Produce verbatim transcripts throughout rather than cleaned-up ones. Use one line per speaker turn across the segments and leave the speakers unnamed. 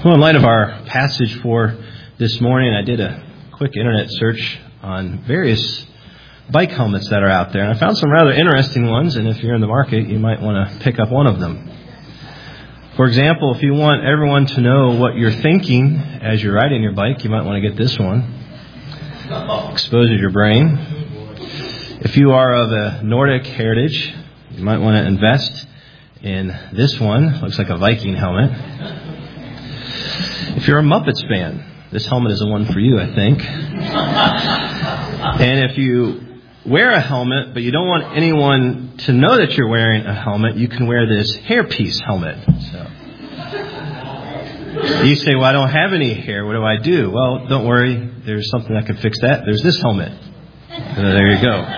Well, in light of our passage for this morning, I did a quick internet search on various bike helmets that are out there, and I found some rather interesting ones, and if you're in the market, you might want to pick up one of them. For example, if you want everyone to know what you're thinking as you're riding your bike, you might want to get this one. Exposes your brain. If you are of a Nordic heritage, you might want to invest in this one. Looks like a Viking helmet. If you're a Muppets fan, this helmet is the one for you, I think. And if you wear a helmet, but you don't want anyone to know that you're wearing a helmet, you can wear this hairpiece helmet. So you say, well, I don't have any hair. What do I do? Well, don't worry. There's something that can fix that. There's this helmet. So there you go.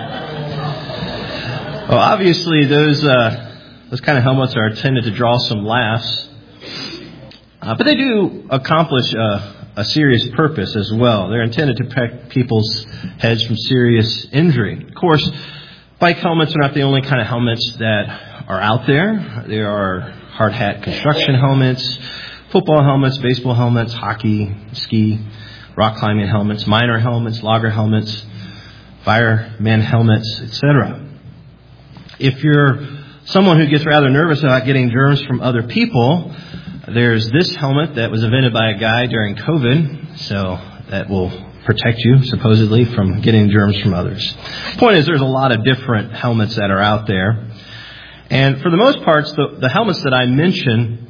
Well, obviously, those uh, those kind of helmets are intended to draw some laughs. Uh, but they do accomplish uh, a serious purpose as well. They're intended to protect people's heads from serious injury. Of course, bike helmets are not the only kind of helmets that are out there. There are hard hat construction helmets, football helmets, baseball helmets, hockey, ski, rock climbing helmets, miner helmets, logger helmets, fireman helmets, et cetera. If you're someone who gets rather nervous about getting germs from other people, there's this helmet that was invented by a guy during COVID, so that will protect you, supposedly, from getting germs from others. The point is, there's a lot of different helmets that are out there. And for the most part, the, the helmets that I mention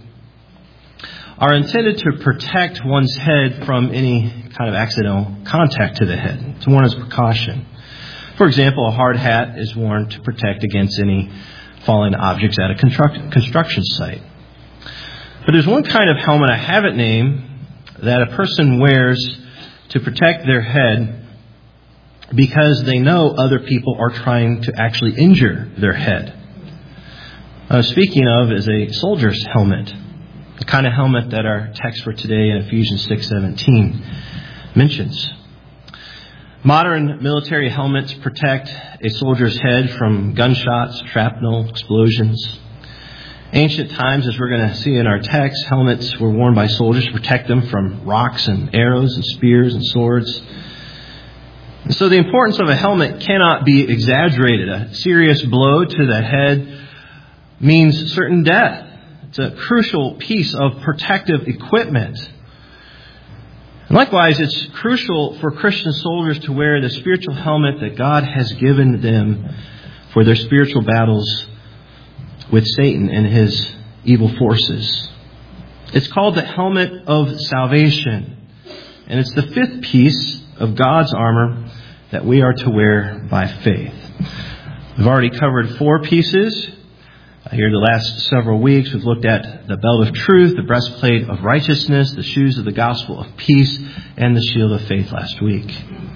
are intended to protect one's head from any kind of accidental contact to the head. It's worn as precaution. For example, a hard hat is worn to protect against any falling objects at a construct, construction site. But there's one kind of helmet I haven't named that a person wears to protect their head because they know other people are trying to actually injure their head. Uh, speaking of is a soldier's helmet, the kind of helmet that our text for today in Ephesians six seventeen mentions. Modern military helmets protect a soldier's head from gunshots, shrapnel, explosions. Ancient times, as we're going to see in our text, helmets were worn by soldiers to protect them from rocks and arrows and spears and swords. And so the importance of a helmet cannot be exaggerated. A serious blow to the head means certain death. It's a crucial piece of protective equipment. And likewise, it's crucial for Christian soldiers to wear the spiritual helmet that God has given them for their spiritual battles with Satan and his evil forces. It's called the helmet of salvation. And it's the fifth piece of God's armor that we are to wear by faith. We've already covered four pieces. Here the last several weeks, we've looked at the belt of truth, the breastplate of righteousness, the shoes of the gospel of peace, and the shield of faith last week.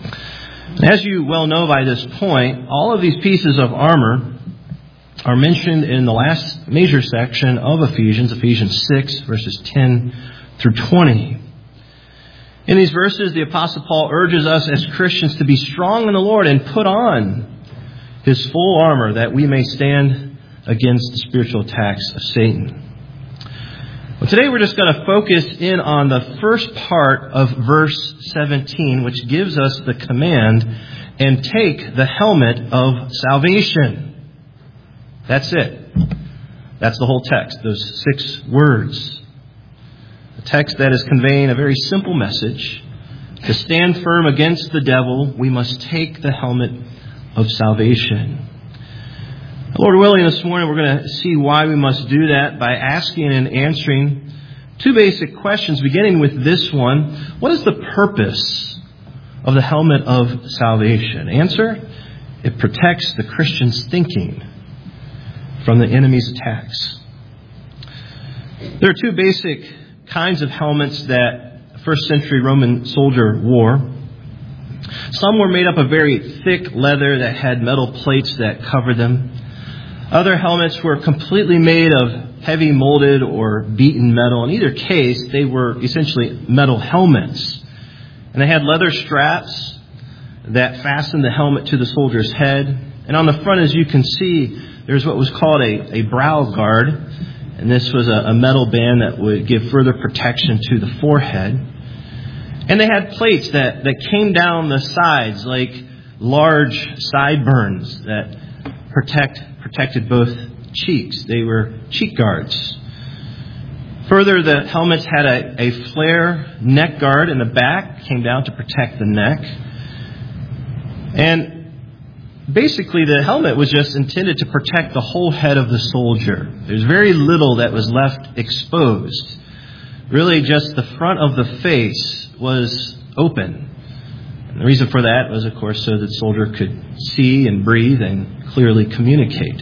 As you well know by this point, all of these pieces of armor are mentioned in the last major section of Ephesians, Ephesians six, verses ten through twenty. In these verses, the Apostle Paul urges us as Christians to be strong in the Lord and put on His full armor that we may stand against the spiritual attacks of Satan. Well, today we're just going to focus in on the first part of verse seventeen, which gives us the command, and take the helmet of salvation. That's it. That's the whole text, those six words. A text that is conveying a very simple message. To stand firm against the devil, we must take the helmet of salvation. Lord willing, this morning we're going to see why we must do that by asking and answering two basic questions, beginning with this one. What is the purpose of the helmet of salvation? Answer: it protects the Christian's thinking from the enemy's attacks. There are two basic kinds of helmets that a first century Roman soldier wore. Some were made up of very thick leather that had metal plates that covered them. Other helmets were completely made of heavy molded or beaten metal. In either case, they were essentially metal helmets. And they had leather straps that fastened the helmet to the soldier's head. And on the front, as you can see, there's what was called a, a brow guard. And this was a, a metal band that would give further protection to the forehead. And they had plates that, that came down the sides like large sideburns that protect protected both cheeks. They were cheek guards. Further, the helmets had a, a flare neck guard in the back, came down to protect the neck. And basically, the helmet was just intended to protect the whole head of the soldier. There's very little that was left exposed. Really, just the front of the face was open. And the reason for that was, of course, so that the soldier could see and breathe and clearly communicate.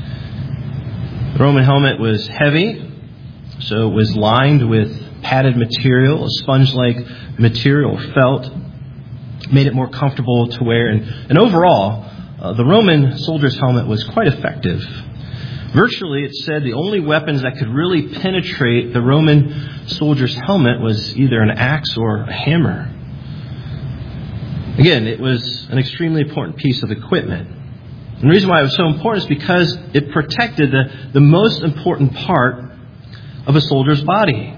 The Roman helmet was heavy, so it was lined with padded material, a sponge-like material, felt, made it more comfortable to wear. And, and overall, uh, the Roman soldier's helmet was quite effective. Virtually, it said the only weapons that could really penetrate the Roman soldier's helmet was either an axe or a hammer. Again, it was an extremely important piece of equipment. And the reason why it was so important is because it protected the, the most important part of a soldier's body.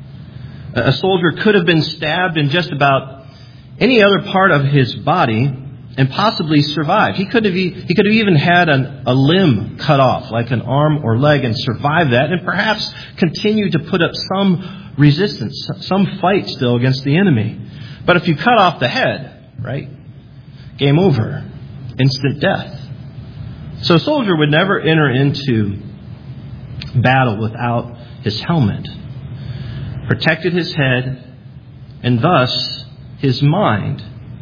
A soldier could have been stabbed in just about any other part of his body and possibly survived. He could have, he could have even had an, a limb cut off, like an arm or leg, and survived that, and perhaps continue to put up some resistance, some fight still against the enemy. But if you cut off the head, right, game over, instant death. So a soldier would never enter into battle without his helmet. Protected his head and thus his mind.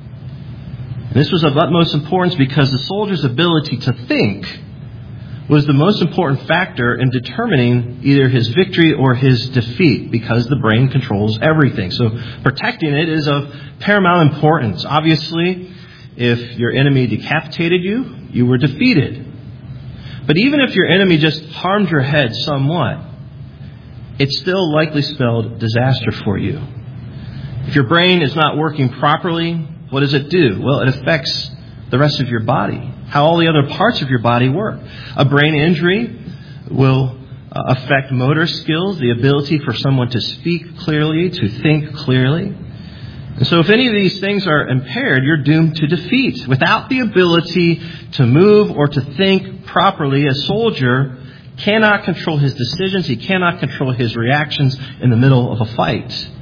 And this was of utmost importance because the soldier's ability to think was the most important factor in determining either his victory or his defeat, because the brain controls everything. So protecting it is of paramount importance. Obviously, if your enemy decapitated you, you were defeated. But even if your enemy just harmed your head somewhat, it still likely spelled disaster for you. If your brain is not working properly, what does it do? Well, it affects the rest of your body, how all the other parts of your body work. A brain injury will uh, affect motor skills, the ability for someone to speak clearly, to think clearly. And so if any of these things are impaired, you're doomed to defeat. Without the ability to move or to think properly, a soldier cannot control his decisions. He cannot control his reactions in the middle of a fight.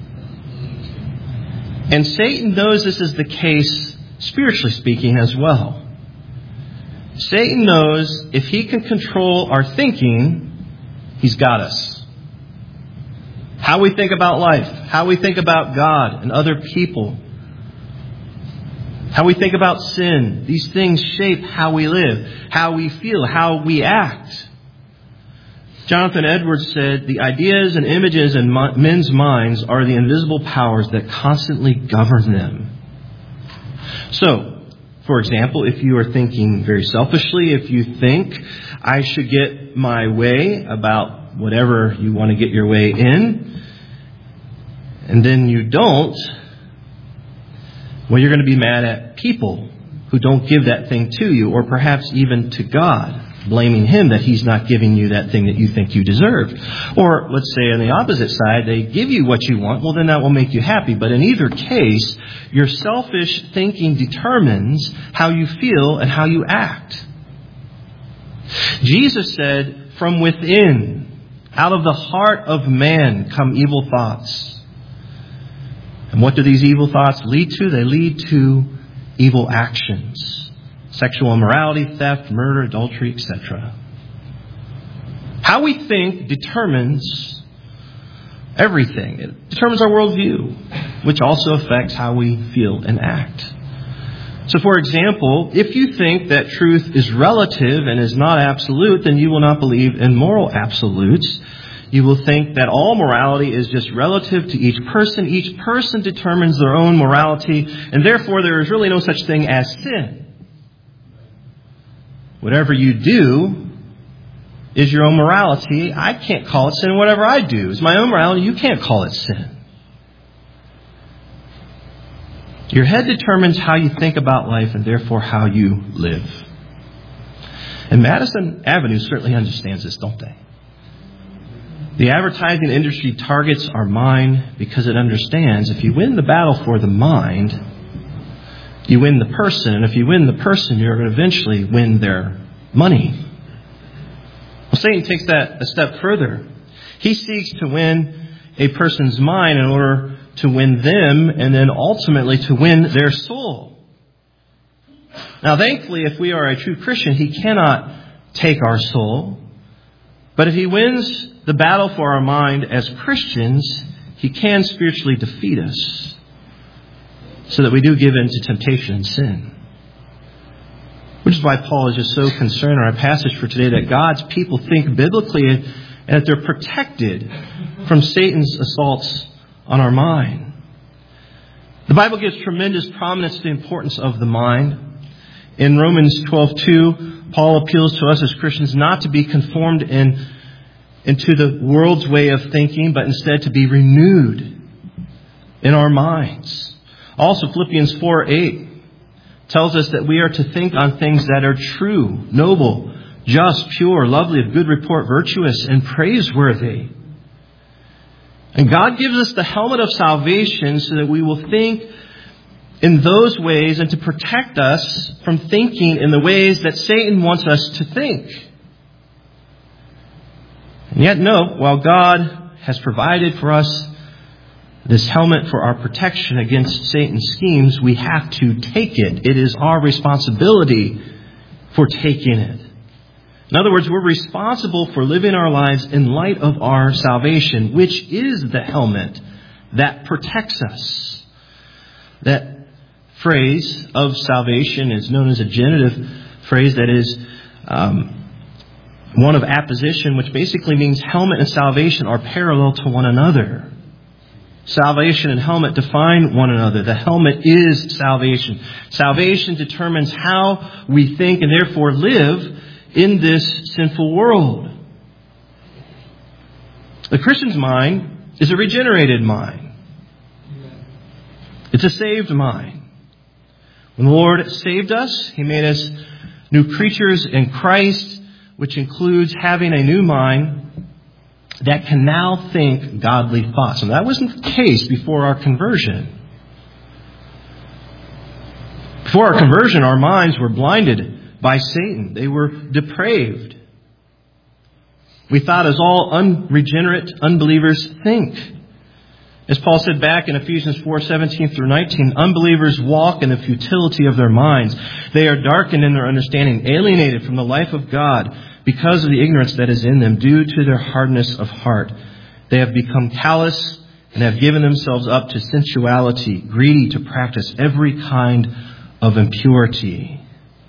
And Satan knows this is the case, spiritually speaking, as well. Satan knows if he can control our thinking, he's got us. How we think about life, how we think about God and other people, how we think about sin. These things shape how we live, how we feel, how we act. Jonathan Edwards said, the ideas and images in men's minds are the invisible powers that constantly govern them. So, for example, if you are thinking very selfishly, if you think, I should get my way about whatever you want to get your way in, and then you don't, well, you're going to be mad at people who don't give that thing to you, or perhaps even to God, blaming Him that He's not giving you that thing that you think you deserve. Or let's say on the opposite side, they give you what you want, well, then that will make you happy. But in either case, your selfish thinking determines how you feel and how you act. Jesus said, from within, out of the heart of man come evil thoughts. And what do these evil thoughts lead to? They lead to evil actions. Sexual immorality, theft, murder, adultery, et cetera. How we think determines everything. It determines our worldview, which also affects how we feel and act. So, for example, if you think that truth is relative and is not absolute, then you will not believe in moral absolutes. You will think that all morality is just relative to each person. Each person determines their own morality, and therefore there is really no such thing as sin. Whatever you do is your own morality. I can't call it sin. Whatever I do is my own morality. You can't call it sin. Your head determines how you think about life and therefore how you live. And Madison Avenue certainly understands this, don't they? The advertising industry targets our mind because it understands if you win the battle for the mind, you win the person. And if you win the person, you're going to eventually win their money. Well, Satan takes that a step further. He seeks to win a person's mind in order to win them and then ultimately to win their soul. Now, thankfully, if we are a true Christian, he cannot take our soul. But if he wins the battle for our mind as Christians, he can spiritually defeat us so that we do give in to temptation and sin. Which is why Paul is just so concerned in our passage for today that God's people think biblically and that they're protected from Satan's assaults on our mind. The Bible gives tremendous prominence to the importance of the mind. In Romans twelve two, Paul appeals to us as Christians not to be conformed in, into the world's way of thinking, but instead to be renewed in our minds. Also, Philippians four eight tells us that we are to think on things that are true, noble, just, pure, lovely, of good report, virtuous, and praiseworthy. And God gives us the helmet of salvation so that we will think in those ways and to protect us from thinking in the ways that Satan wants us to think. And yet, no, while God has provided for us this helmet for our protection against Satan's schemes, we have to take it. It is our responsibility for taking it. In other words, we're responsible for living our lives in light of our salvation, which is the helmet that protects us. That phrase of salvation is known as a genitive phrase that is um, one of apposition, which basically means helmet and salvation are parallel to one another. Salvation and helmet define one another. The helmet is salvation. Salvation determines how we think and therefore live in this sinful world. The Christian's mind is a regenerated mind. It's a saved mind. When the Lord saved us, He made us new creatures in Christ, which includes having a new mind that can now think godly thoughts. And that wasn't the case before our conversion. Before our conversion, our minds were blinded by Satan. They were depraved. We thought as all unregenerate unbelievers think. As Paul said back in Ephesians four seventeen through nineteen, unbelievers walk in the futility of their minds. They are darkened in their understanding, alienated from the life of God because of the ignorance that is in them due to their hardness of heart. They have become callous and have given themselves up to sensuality, greedy to practice every kind of impurity.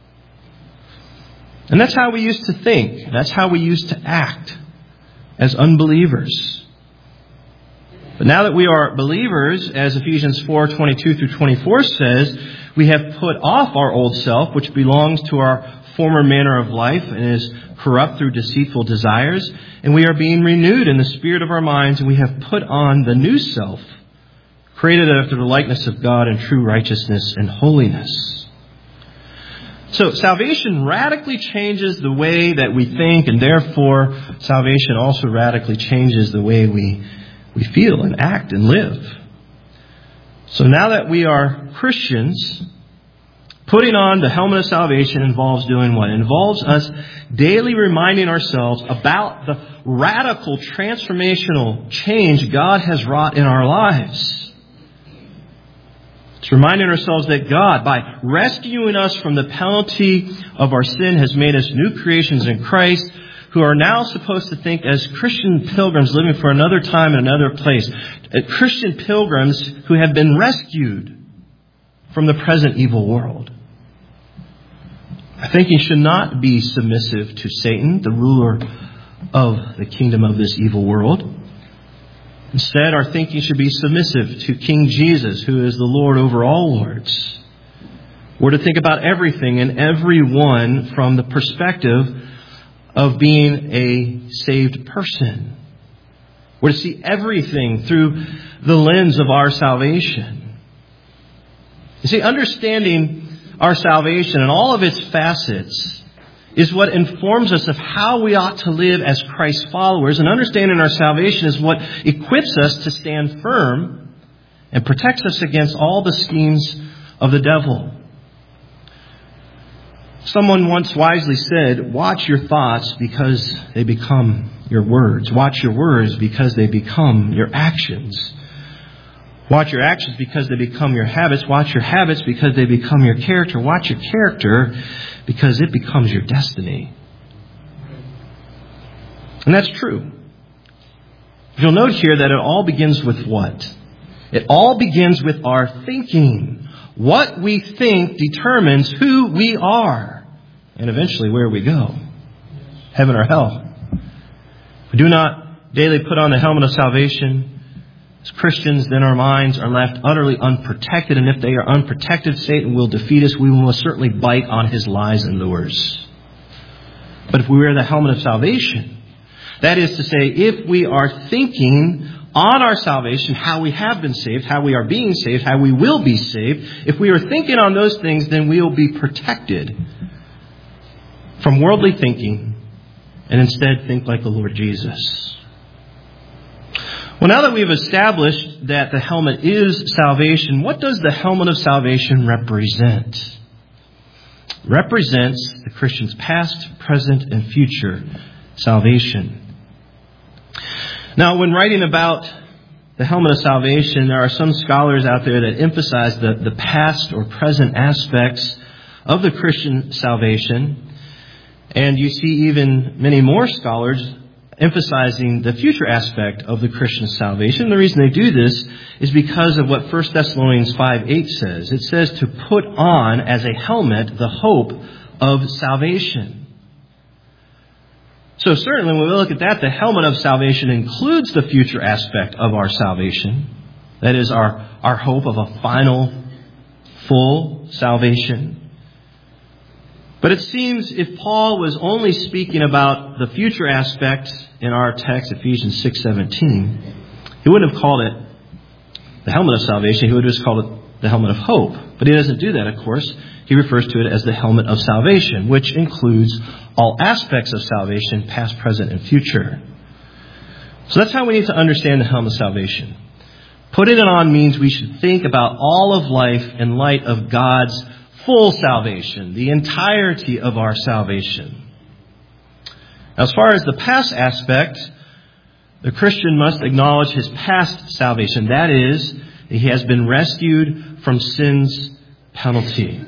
And that's how we used to think. That's how we used to act as unbelievers. But now that we are believers, as Ephesians four twenty-two through twenty-four says, we have put off our old self, which belongs to our former manner of life and is corrupt through deceitful desires, and we are being renewed in the spirit of our minds, and we have put on the new self, created after the likeness of God in true righteousness and holiness. So salvation radically changes the way that we think, and therefore salvation also radically changes the way we we feel and act and live. So now that we are Christians, putting on the helmet of salvation involves doing what? It involves us daily reminding ourselves about the radical transformational change God has wrought in our lives. It's reminding ourselves that God, by rescuing us from the penalty of our sin, has made us new creations in Christ, who are now supposed to think as Christian pilgrims living for another time in another place. Christian pilgrims who have been rescued from the present evil world. Our thinking should not be submissive to Satan, the ruler of the kingdom of this evil world. Instead, our thinking should be submissive to King Jesus, who is the Lord over all lords. We're to think about everything and everyone from the perspective of being a saved person. We're to see everything through the lens of our salvation. You see, understanding our salvation and all of its facets is what informs us of how we ought to live as Christ's followers. And understanding our salvation is what equips us to stand firm and protects us against all the schemes of the devil. Someone once wisely said, watch your thoughts because they become your words. Watch your words because they become your actions. Watch your actions because they become your habits. Watch your habits because they become your character. Watch your character because it becomes your destiny. And that's true. You'll note here that it all begins with what? It all begins with our thinking. What we think determines who we are and eventually where we go. Heaven or hell. We do not daily put on the helmet of salvation. As Christians, then our minds are left utterly unprotected. And if they are unprotected, Satan will defeat us. We will most certainly bite on his lies and lures. But if we wear the helmet of salvation, that is to say, if we are thinking on our salvation, how we have been saved, how we are being saved, how we will be saved, if we are thinking on those things, then we will be protected from worldly thinking and instead think like the Lord Jesus. Well, now that we've established that the helmet is salvation, what does the helmet of salvation represent? It represents the Christian's past, present, and future salvation. Now, when writing about the helmet of salvation, there are some scholars out there that emphasize the, the past or present aspects of the Christian salvation. And you see even many more scholars emphasizing the future aspect of the Christian salvation. The reason they do this is because of what First Thessalonians five eight says. It says to put on as a helmet the hope of salvation. So certainly when we look at that, the helmet of salvation includes the future aspect of our salvation. That is our, our hope of a final, full salvation. But it seems if Paul was only speaking about the future aspect in our text, Ephesians six seventeen, he wouldn't have called it the helmet of salvation. He would have just called it the helmet of hope. But he doesn't do that, of course. He refers to it as the helmet of salvation, which includes all aspects of salvation, past, present, and future. So that's how we need to understand the helmet of salvation. Putting it on means we should think about all of life in light of God's full salvation, the entirety of our salvation. Now, as far as the past aspect, the Christian must acknowledge his past salvation. That is, he has been rescued from sin's penalty.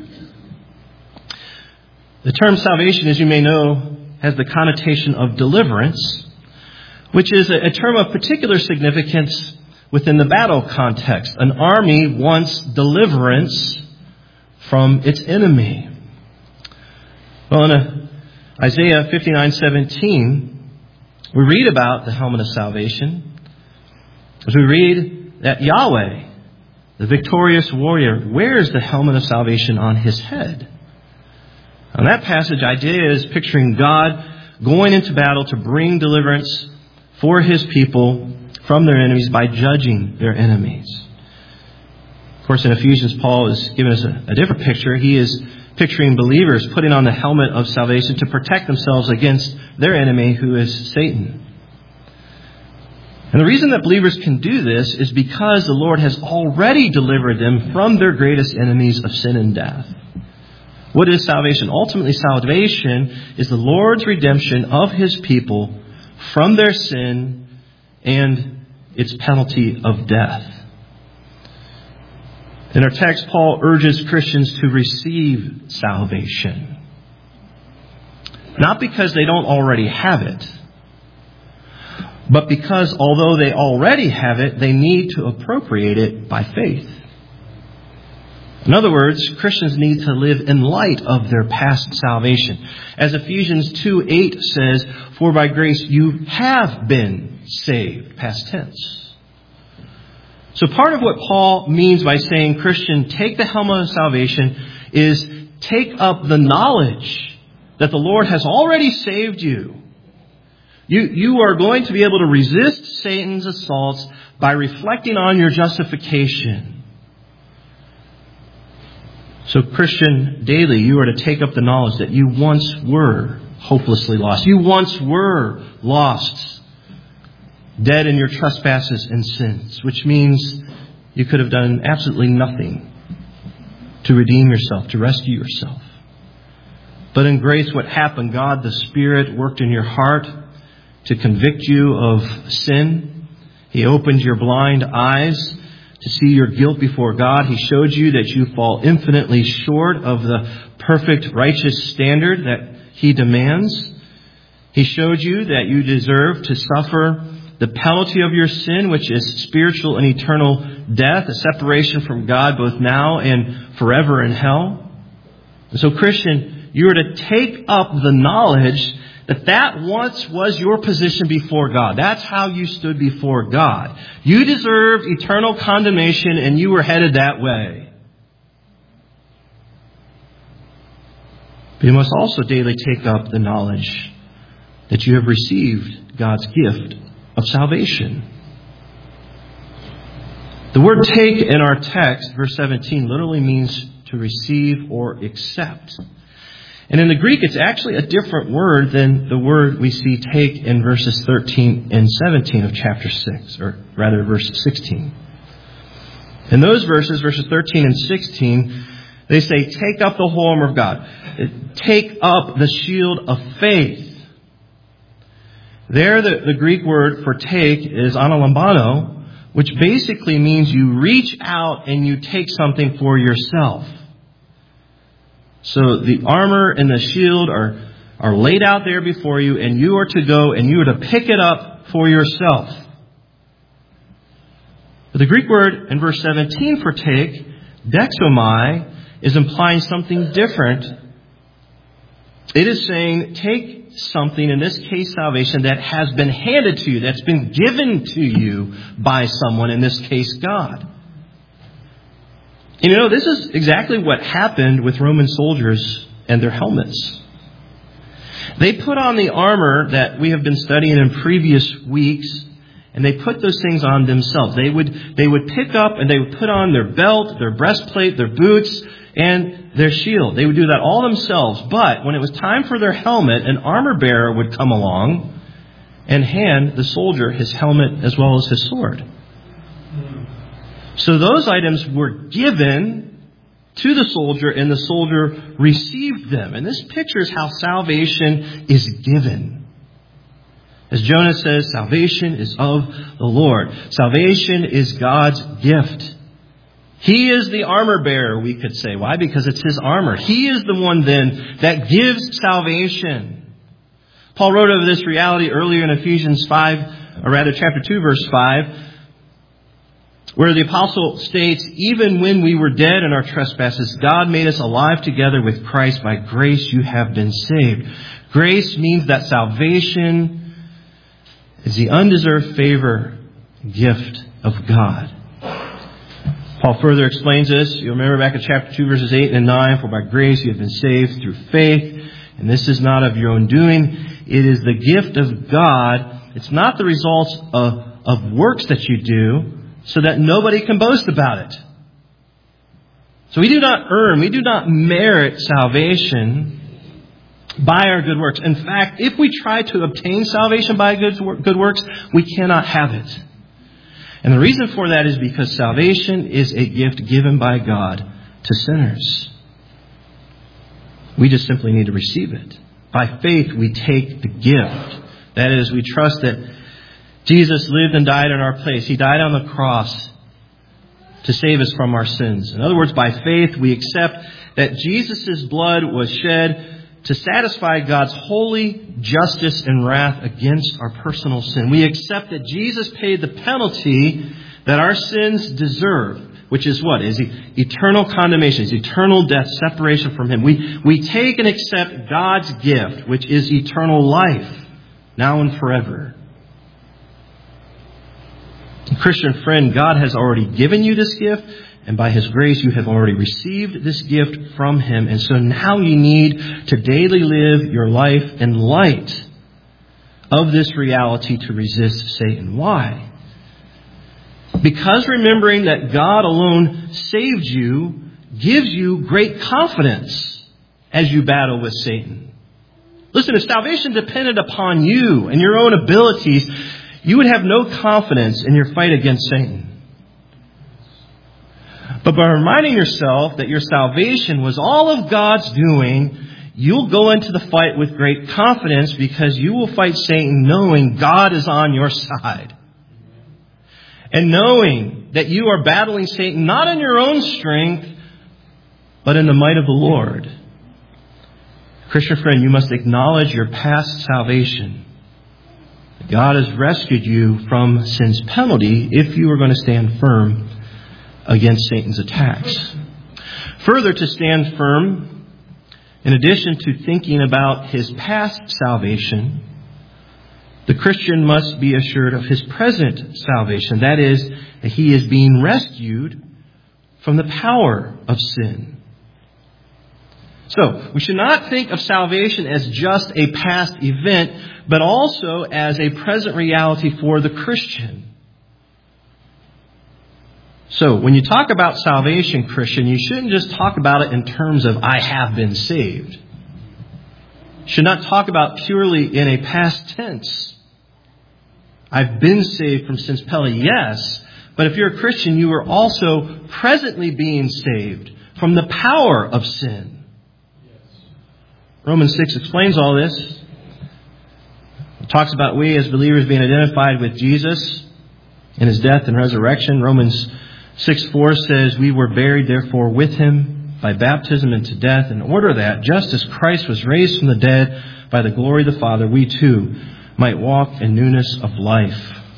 The term salvation, as you may know, has the connotation of deliverance, which is a term of particular significance within the battle context. An army wants deliverance from its enemy. Well, in Isaiah fifty-nine seventeen, we read about the helmet of salvation as we read that Yahweh, the victorious warrior, wears the helmet of salvation on his head. In that passage, Isaiah is picturing God going into battle to bring deliverance for his people from their enemies by judging their enemies. Of course, in Ephesians, Paul is giving us a, a different picture. He is picturing believers putting on the helmet of salvation to protect themselves against their enemy, who is Satan. And the reason that believers can do this is because the Lord has already delivered them from their greatest enemies of sin and death. What is salvation? Ultimately, salvation is the Lord's redemption of his people from their sin and its penalty of death. In our text, Paul urges Christians to receive salvation. Not because they don't already have it, but because although they already have it, they need to appropriate it by faith. In other words, Christians need to live in light of their past salvation. As Ephesians two eight says, for by grace you have been saved. Past tense. So part of what Paul means by saying, Christian, take the helmet of salvation, is take up the knowledge that the Lord has already saved you. You, you are going to be able to resist Satan's assaults by reflecting on your justification. So, Christian, daily you are to take up the knowledge that you once were hopelessly lost. You once were lost, dead in your trespasses and sins, which means you could have done absolutely nothing to redeem yourself, to rescue yourself. But in grace, what happened? God, the Spirit, worked in your heart to convict you of sin. He opened your blind eyes to see your guilt before God. He showed you that you fall infinitely short of the perfect righteous standard that He demands. He showed you that you deserve to suffer the penalty of your sin, which is spiritual and eternal death, a separation from God both now and forever in hell. And so, Christian, you are to take up the knowledge that that once was your position before God. That's how you stood before God. You deserved eternal condemnation and you were headed that way. But you must also daily take up the knowledge that you have received God's gift of salvation. The word take in our text, verse seventeen, literally means to receive or accept. And in the Greek, it's actually a different word than the word we see take in verses thirteen and seventeen of chapter six, or rather verse sixteen. In those verses, verses thirteen and sixteen, they say, take up the whole armor of God. Take up the shield of faith. There, the, the Greek word for take is analambano, which basically means you reach out and you take something for yourself. So the armor and the shield are, are laid out there before you, and you are to go and you are to pick it up for yourself. But the Greek word in verse seventeen for take, dexomai, is implying something different. It is saying, take something, in this case salvation, that has been handed to you, that's been given to you by someone, in this case God. And you know, this is exactly what happened with Roman soldiers and their helmets. They put on the armor that we have been studying in previous weeks, and they put those things on themselves. They would, they would pick up and they would put on their belt, their breastplate, their boots, and their shield. They would do that all themselves. But when it was time for their helmet, an armor bearer would come along and hand the soldier his helmet as well as his sword. So those items were given to the soldier, and the soldier received them. And this pictures how salvation is given. As Jonah says, salvation is of the Lord. Salvation is God's gift. He is the armor bearer, we could say. Why? Because it's His armor. He is the one then that gives salvation. Paul wrote of this reality earlier in Ephesians five, or rather chapter two, verse five, where the apostle states, even when we were dead in our trespasses, God made us alive together with Christ. By grace you have been saved. Grace means that salvation is the undeserved favor, gift of God. Paul further explains this. You'll remember back in chapter two, verses eight and nine, for by grace you have been saved through faith, and this is not of your own doing. It is the gift of God. It's not the results of, of works that you do, so that nobody can boast about it. So we do not earn, we do not merit salvation by our good works. In fact, if we try to obtain salvation by good, good works, we cannot have it. And the reason for that is because salvation is a gift given by God to sinners. We just simply need to receive it. By faith, we take the gift. That is, we trust that Jesus lived and died in our place. He died on the cross to save us from our sins. In other words, by faith, we accept that Jesus' blood was shed to satisfy God's holy justice and wrath against our personal sin. We accept that Jesus paid the penalty that our sins deserve, which is what? Is eternal condemnation, is eternal death, separation from Him. We, we take and accept God's gift, which is eternal life, now and forever. Christian friend, God has already given you this gift, and by His grace you have already received this gift from Him. And so now you need to daily live your life in light of this reality to resist Satan. Why? Because remembering that God alone saved you, gives you great confidence as you battle with Satan. Listen, if salvation depended upon you and your own abilities, you would have no confidence in your fight against Satan. But by reminding yourself that your salvation was all of God's doing, you'll go into the fight with great confidence because you will fight Satan knowing God is on your side. And knowing that you are battling Satan not in your own strength, but in the might of the Lord. Christian friend, you must acknowledge your past salvation. God has rescued you from sin's penalty if you are going to stand firm against Satan's attacks. Further, to stand firm, in addition to thinking about his past salvation, the Christian must be assured of his present salvation. That is, that he is being rescued from the power of sin. So, we should not think of salvation as just a past event, but also as a present reality for the Christian. So, when you talk about salvation, Christian, you shouldn't just talk about it in terms of, I have been saved. You should not talk about purely in a past tense. I've been saved from sin's penalty, yes. But if you're a Christian, you are also presently being saved from the power of sin. Romans six explains all this. It talks about we as believers being identified with Jesus in his death and resurrection. Romans six four says, we were buried therefore with him by baptism into death, in order that, just as Christ was raised from the dead by the glory of the Father, we too might walk in newness of life.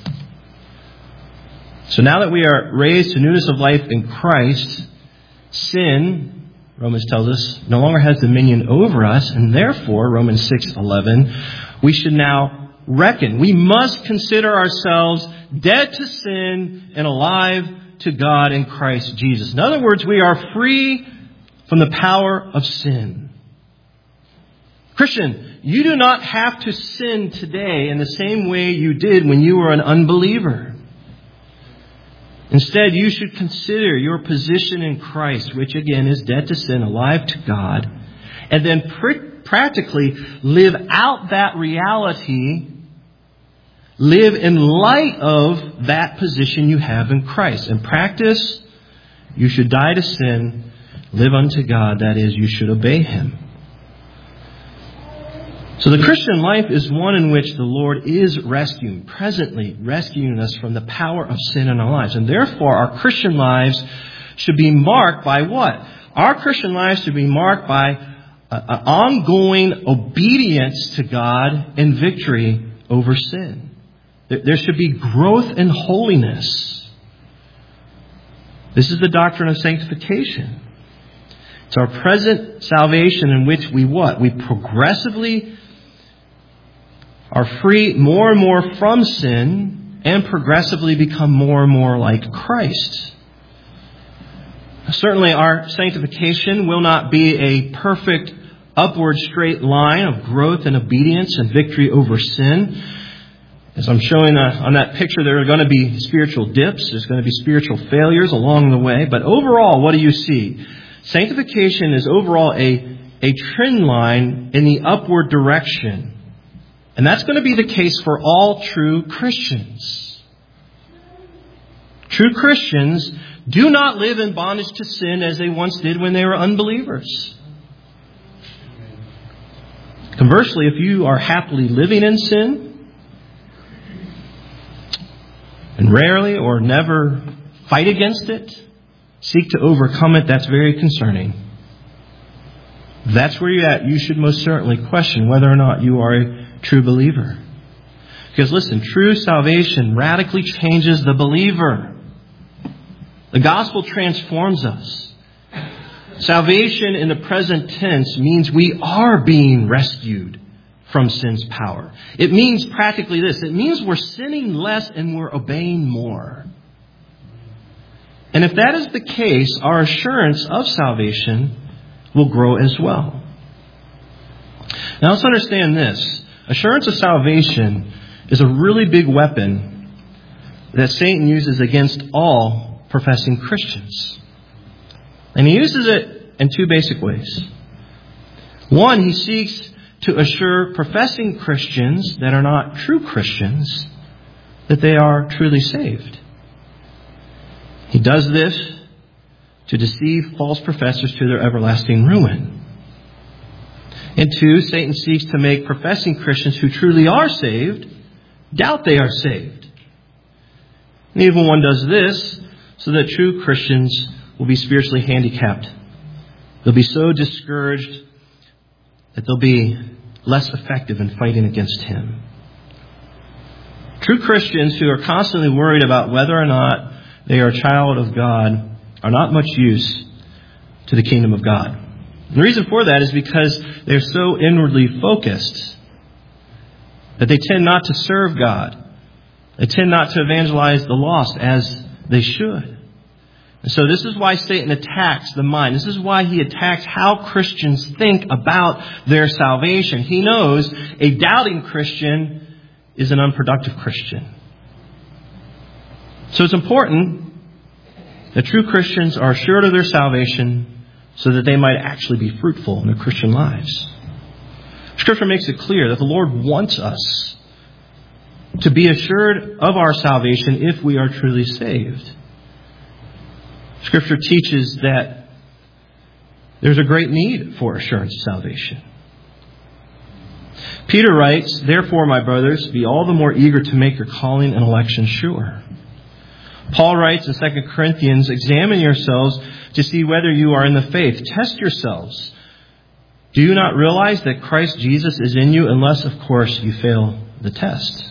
So now that we are raised to newness of life in Christ, sin, Romans tells us, no longer has dominion over us, and therefore, Romans six eleven, we should now reckon. We must consider ourselves dead to sin and alive to God in Christ Jesus. In other words, we are free from the power of sin. Christian, you do not have to sin today in the same way you did when you were an unbeliever. Instead, you should consider your position in Christ, which again is dead to sin, alive to God, and then pr- practically live out that reality, live in light of that position you have in Christ. In practice, you should die to sin, live unto God, that is, you should obey Him. So the Christian life is one in which the Lord is rescuing, presently rescuing us from the power of sin in our lives. And therefore, our Christian lives should be marked by what? Our Christian lives should be marked by an ongoing obedience to God and victory over sin. There should be growth in holiness. This is the doctrine of sanctification. It's our present salvation in which we what? We progressively are free more and more from sin and progressively become more and more like Christ. Certainly our sanctification will not be a perfect upward straight line of growth and obedience and victory over sin. As I'm showing uh, on that picture, there are going to be spiritual dips. There's going to be spiritual failures along the way. But overall, what do you see? Sanctification is overall a, a trend line in the upward direction. And that's going to be the case for all true Christians. True Christians do not live in bondage to sin as they once did when they were unbelievers. Conversely, if you are happily living in sin and rarely or never fight against it, seek to overcome it, that's very concerning. If that's where you're at, you should most certainly question whether or not you are a true believer. Because listen, true salvation radically changes the believer. The gospel transforms us. Salvation in the present tense means we are being rescued from sin's power. It means practically this. It means we're sinning less and we're obeying more. And if that is the case, our assurance of salvation will grow as well. Now let's understand this. Assurance of salvation is a really big weapon that Satan uses against all professing Christians. And he uses it in two basic ways. One, he seeks to assure professing Christians that are not true Christians that they are truly saved. He does this to deceive false professors to their everlasting ruin. And two, Satan seeks to make professing Christians who truly are saved doubt they are saved. And even one does this so that true Christians will be spiritually handicapped. They'll be so discouraged that they'll be less effective in fighting against him. True Christians who are constantly worried about whether or not they are a child of God are not much use to the kingdom of God. And the reason for that is because they're so inwardly focused that they tend not to serve God. They tend not to evangelize the lost as they should. And so this is why Satan attacks the mind. This is why he attacks how Christians think about their salvation. He knows a doubting Christian is an unproductive Christian. So it's important that true Christians are assured of their salvation so that they might actually be fruitful in their Christian lives. Scripture makes it clear that the Lord wants us to be assured of our salvation if we are truly saved. Scripture teaches that there's a great need for assurance of salvation. Peter writes, "Therefore, my brothers, be all the more eager to make your calling and election sure." Paul writes in Second Corinthians, "Examine yourselves to see whether you are in the faith. Test yourselves. Do you not realize that Christ Jesus is in you, unless, of course, you fail the test?"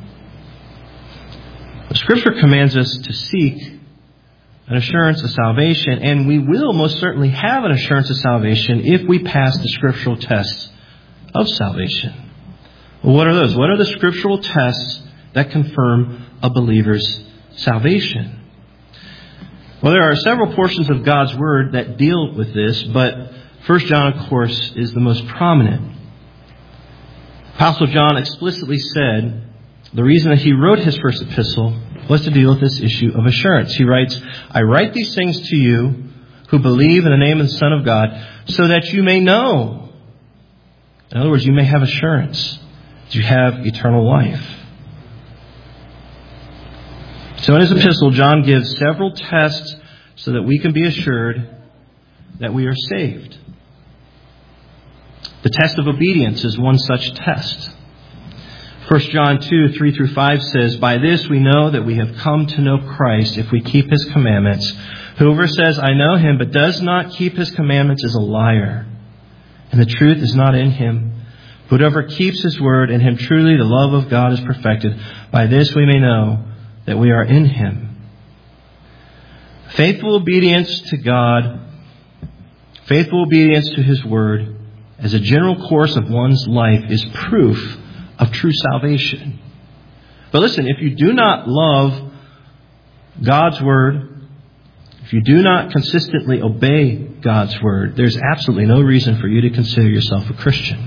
The Scripture commands us to seek an assurance of salvation, and we will most certainly have an assurance of salvation if we pass the scriptural tests of salvation. Well, what are those? What are the scriptural tests that confirm a believer's salvation? Well, there are several portions of God's Word that deal with this, but First John, of course, is the most prominent. Apostle John explicitly said the reason that he wrote his first epistle was to deal with this issue of assurance. He writes, "I write these things to you who believe in the name of the Son of God, so that you may know." In other words, you may have assurance that you have eternal life. So in his epistle, John gives several tests so that we can be assured that we are saved. The test of obedience is one such test. First John two, three through five says, "By this we know that we have come to know Christ if we keep his commandments. Whoever says, 'I know him,' but does not keep his commandments is a liar, and the truth is not in him. Whoever keeps his word, in him truly the love of God is perfected. By this we may know that we are in him." Faithful obedience to God, faithful obedience to his word, as a general course of one's life is proof of true salvation. But listen, if you do not love God's word, if you do not consistently obey God's word, there's absolutely no reason for you to consider yourself a Christian.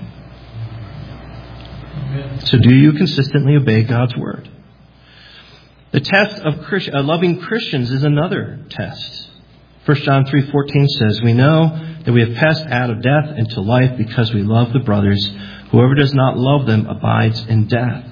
So do you consistently obey God's word? The test of Christ, uh, loving Christians is another test. First John three fourteen says, "We know that we have passed out of death into life because we love the brothers. Whoever does not love them abides in death."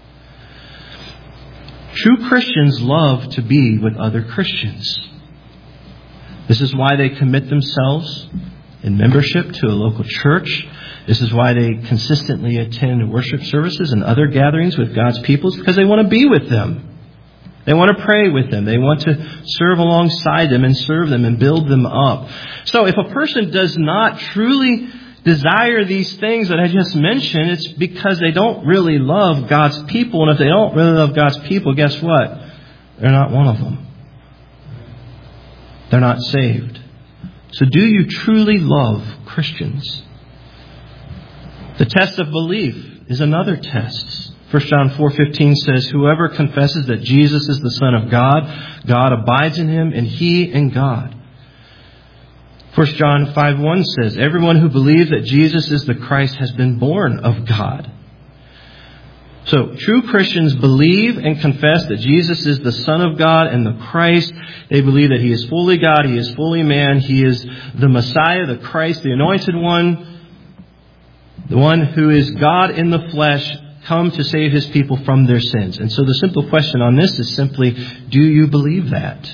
True Christians love to be with other Christians. This is why they commit themselves in membership to a local church. This is why they consistently attend worship services and other gatherings with God's people, because they want to be with them. They want to pray with them. They want to serve alongside them and serve them and build them up. So if a person does not truly desire these things that I just mentioned, it's because they don't really love God's people. And if they don't really love God's people, guess what? They're not one of them. They're not saved. So do you truly love Christians? The test of belief is another test. First John four fifteen says, "Whoever confesses that Jesus is the Son of God, God abides in him, and he in God." First John five one says, "Everyone who believes that Jesus is the Christ has been born of God." So, true Christians believe and confess that Jesus is the Son of God and the Christ. They believe that He is fully God, He is fully man, He is the Messiah, the Christ, the Anointed One, the one who is God in the flesh, come to save His people from their sins. And so the simple question on this is simply, do you believe that?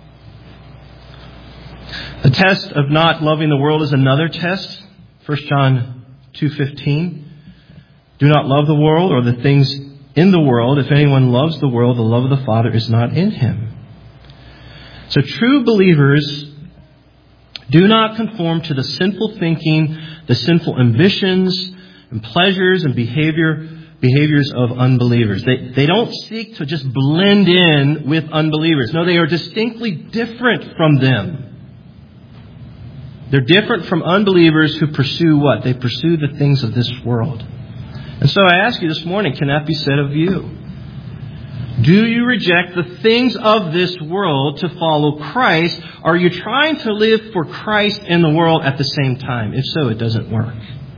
The test of not loving the world is another test. First John two fifteen. Do not love the world or the things in the world. If anyone loves the world, the love of the Father is not in him. So true believers do not conform to the sinful thinking, the sinful ambitions and pleasures and behavior behaviors of unbelievers. They, they don't seek to just blend in with unbelievers. No, they are distinctly different from them. They're different from unbelievers who pursue what? They pursue the things of this world. And so I ask you this morning, can that be said of you? Do you reject the things of this world to follow Christ? Are you trying to live for Christ in the world at the same time? If so, it doesn't work.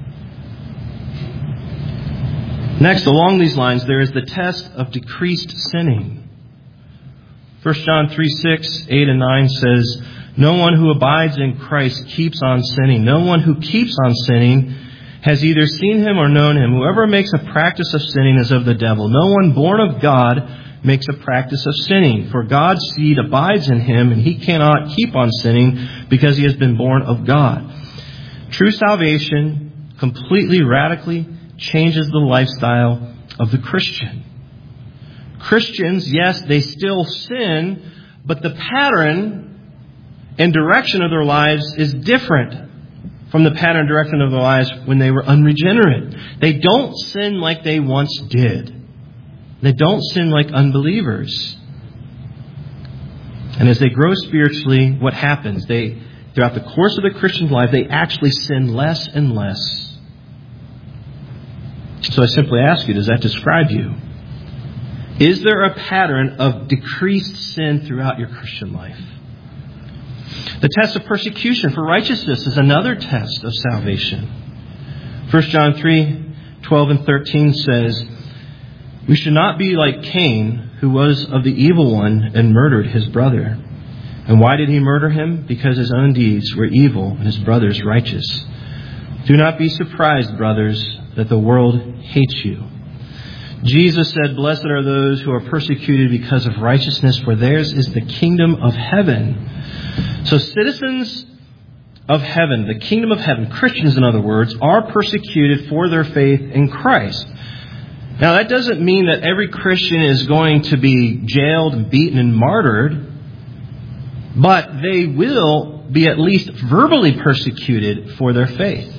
Next, along these lines, there is the test of decreased sinning. First John three six, eight and nine says, no one who abides in Christ keeps on sinning. No one who keeps on sinning has either seen Him or known Him. Whoever makes a practice of sinning is of the devil. No one born of God makes a practice of sinning. For God's seed abides in him, and he cannot keep on sinning because he has been born of God. True salvation completely, radically changes the lifestyle of the Christian. Christians, yes, they still sin, but the pattern and direction of their lives is different from the pattern and direction of their lives when they were unregenerate. They don't sin like they once did. They don't sin like unbelievers. And as they grow spiritually, what happens? They, throughout the course of the Christian life, they actually sin less and less. So I simply ask you, does that describe you? Is there a pattern of decreased sin throughout your Christian life? The test of persecution for righteousness is another test of salvation. First John three, twelve and thirteen says, we should not be like Cain, who was of the evil one and murdered his brother. And why did he murder him? Because his own deeds were evil and his brother's righteous. Do not be surprised, brothers, that the world hates you. Jesus said, blessed are those who are persecuted because of righteousness, for theirs is the kingdom of heaven. So citizens of heaven, the kingdom of heaven, Christians in other words, are persecuted for their faith in Christ. Now that doesn't mean that every Christian is going to be jailed and beaten and martyred, but they will be at least verbally persecuted for their faith.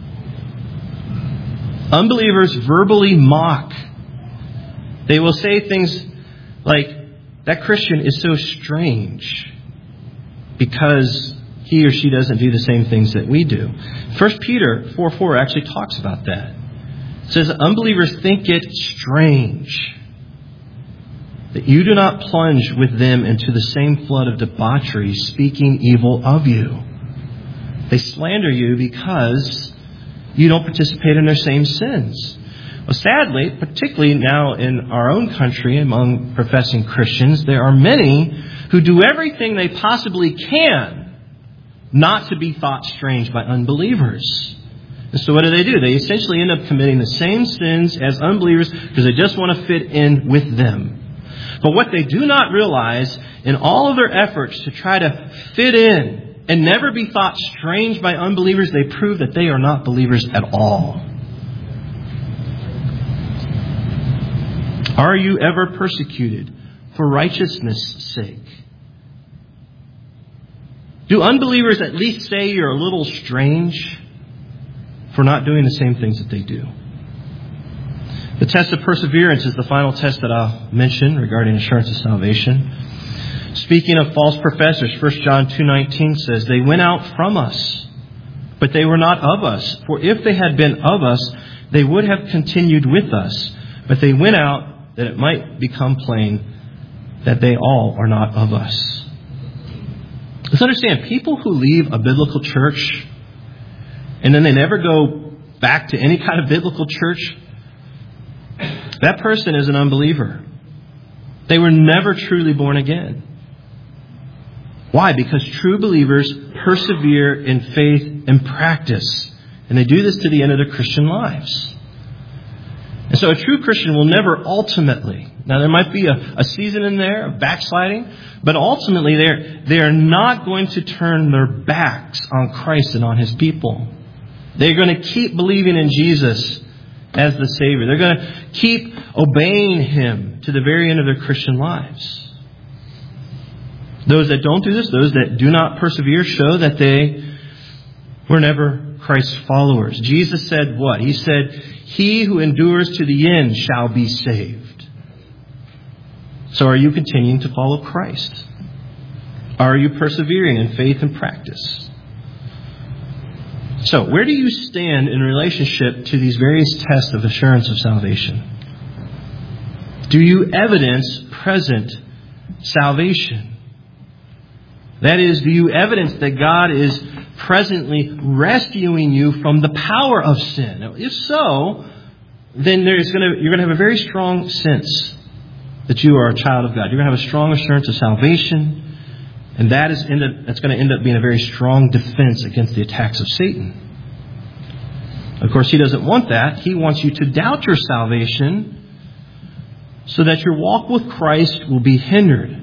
Unbelievers verbally mock. They will say things like, that Christian is so strange because he or she doesn't do the same things that we do. First Peter four four actually talks about that. It says, unbelievers think it strange that you do not plunge with them into the same flood of debauchery, speaking evil of you. They slander you because you don't participate in their same sins. Well, sadly, particularly now in our own country, among professing Christians, there are many who do everything they possibly can not to be thought strange by unbelievers. And so what do they do? They essentially end up committing the same sins as unbelievers because they just want to fit in with them. But what they do not realize in all of their efforts to try to fit in and never be thought strange by unbelievers, they prove that they are not believers at all. Are you ever persecuted for righteousness' sake? Do unbelievers at least say you're a little strange for not doing the same things that they do? The test of perseverance is the final test that I'll mention regarding assurance of salvation. Speaking of false professors, First John two nineteen says, they went out from us, but they were not of us. For if they had been of us, they would have continued with us. But they went out that it might become plain that they all are not of us. Let's understand, people who leave a biblical church and then they never go back to any kind of biblical church, that person is an unbeliever. They were never truly born again. Why? Because true believers persevere in faith and practice. And they do this to the end of their Christian lives. And so a true Christian will never ultimately, now there might be a, a season in there of backsliding, but ultimately they're, they are not going to turn their backs on Christ and on His people. They're going to keep believing in Jesus as the Savior. They're going to keep obeying Him to the very end of their Christian lives. Those that don't do this, those that do not persevere, show that they were never Christ's followers. Jesus said what? He said, "He who endures to the end shall be saved." So are you continuing to follow Christ? Are you persevering in faith and practice? So where do you stand in relationship to these various tests of assurance of salvation? Do you evidence present salvation? That is, do you evidence that God is presently rescuing you from the power of sin? Now, if so, then there's going to, you're going to have a very strong sense that you are a child of God. You're going to have a strong assurance of salvation, and that is end up, that's going to end up being a very strong defense against the attacks of Satan. Of course, he doesn't want that. He wants you to doubt your salvation so that your walk with Christ will be hindered.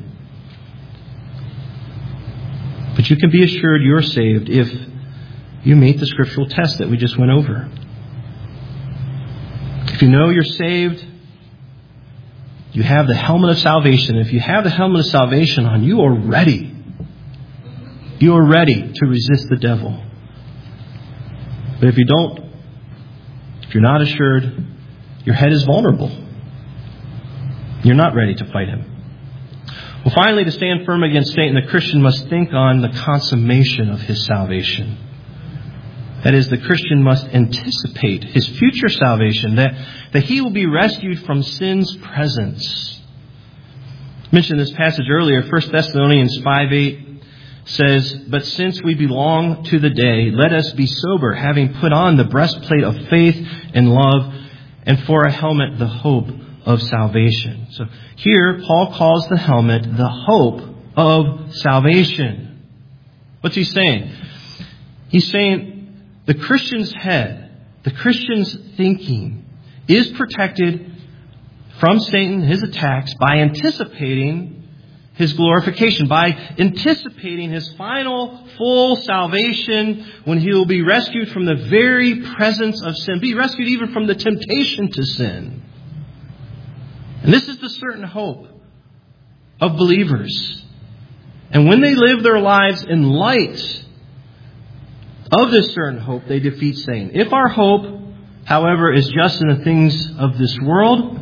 But you can be assured you're saved if you meet the scriptural test that we just went over. If you know you're saved, you have the helmet of salvation. If you have the helmet of salvation on, you are ready. You are ready to resist the devil. But if you don't, if you're not assured, your head is vulnerable. You're not ready to fight him. Well, finally, to stand firm against Satan, the Christian must think on the consummation of his salvation. That is, the Christian must anticipate his future salvation, that, that he will be rescued from sin's presence. I mentioned this passage earlier. First Thessalonians five eight says, "But since we belong to the day, let us be sober, having put on the breastplate of faith and love, and for a helmet the hope of salvation." So here, Paul calls the helmet the hope of salvation. What's he saying? He's saying the Christian's head, the Christian's thinking is protected from Satan, his attacks, by anticipating his glorification, by anticipating his final full salvation when he will be rescued from the very presence of sin, be rescued even from the temptation to sin. And this is the certain hope of believers. And when they live their lives in light of this certain hope, they defeat Satan. If our hope, however, is just in the things of this world,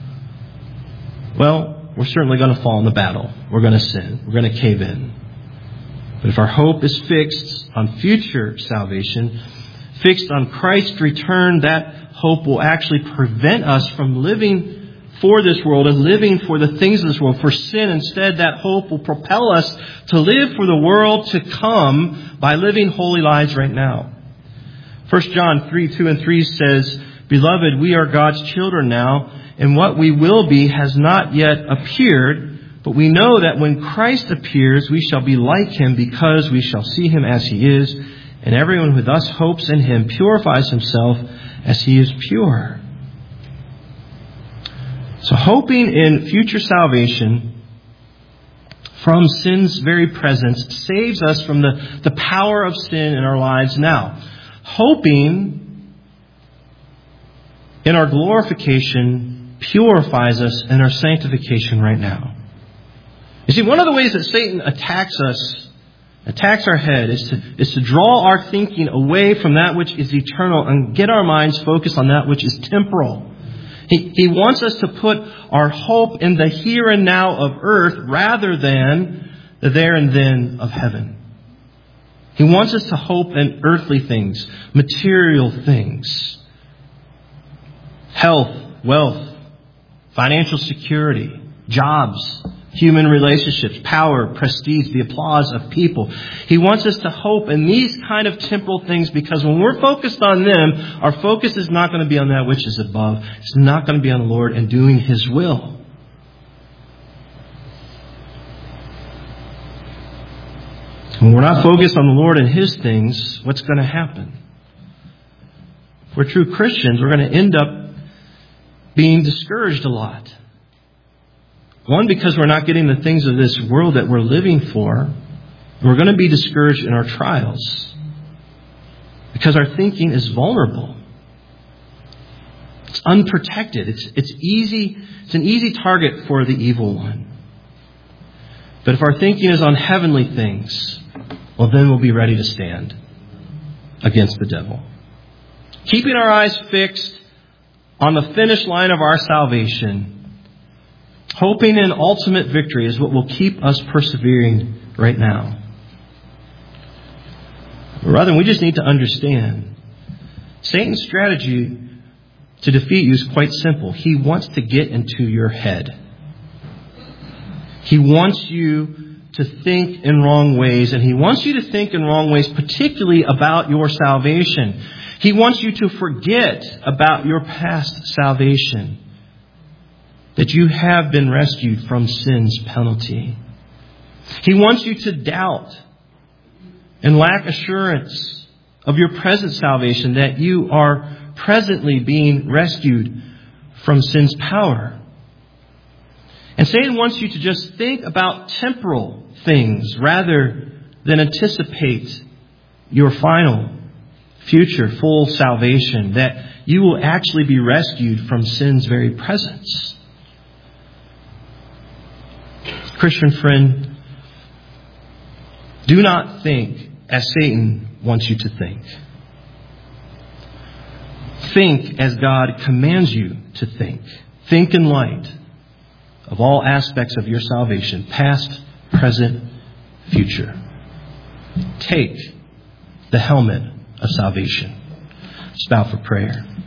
well, we're certainly going to fall in the battle. We're going to sin. We're going to cave in. But if our hope is fixed on future salvation, fixed on Christ's return, that hope will actually prevent us from living for this world and living for the things of this world, for sin. Instead, that hope will propel us to live for the world to come by living holy lives right now. First John three, two and three says, "Beloved, we are God's children now, and what we will be has not yet appeared, but we know that when Christ appears, we shall be like him because we shall see him as he is, and everyone who thus hopes in him purifies himself as he is pure." So hoping in future salvation from sin's very presence saves us from the, the power of sin in our lives now. Hoping in our glorification purifies us in our sanctification right now. You see, one of the ways that Satan attacks us, attacks our head, is to, is to draw our thinking away from that which is eternal and get our minds focused on that which is temporal. He, he wants us to put our hope in the here and now of earth rather than the there and then of heaven. He wants us to hope in earthly things, material things, health, wealth, financial security, jobs, human relationships, power, prestige, the applause of people. He wants us to hope in these kind of temporal things, because when we're focused on them, our focus is not going to be on that which is above. It's not going to be on the Lord and doing His will. When we're not focused on the Lord and His things, what's going to happen? If we're true Christians, we're going to end up being discouraged a lot. One, because we're not getting the things of this world that we're living for. We're going to be discouraged in our trials because our thinking is vulnerable. It's unprotected. It's, it's easy. It's an easy target for the evil one. But if our thinking is on heavenly things, well, then we'll be ready to stand against the devil. Keeping our eyes fixed on the finish line of our salvation, hoping in ultimate victory, is what will keep us persevering right now. Rather, we just need to understand Satan's strategy to defeat you is quite simple. He wants to get into your head. He wants you to think in wrong ways, and he wants you to think in wrong ways, particularly about your salvation. He wants you to forget about your past salvation, that you have been rescued from sin's penalty. He wants you to doubt and lack assurance of your present salvation, that you are presently being rescued from sin's power. And Satan wants you to just think about temporal things rather than anticipate your final, future, full salvation, that you will actually be rescued from sin's very presence. Christian friend, do not think as Satan wants you to think. Think as God commands you to think. Think in light of all aspects of your salvation, past, present, future. Take the helmet of salvation. Let's bow for prayer.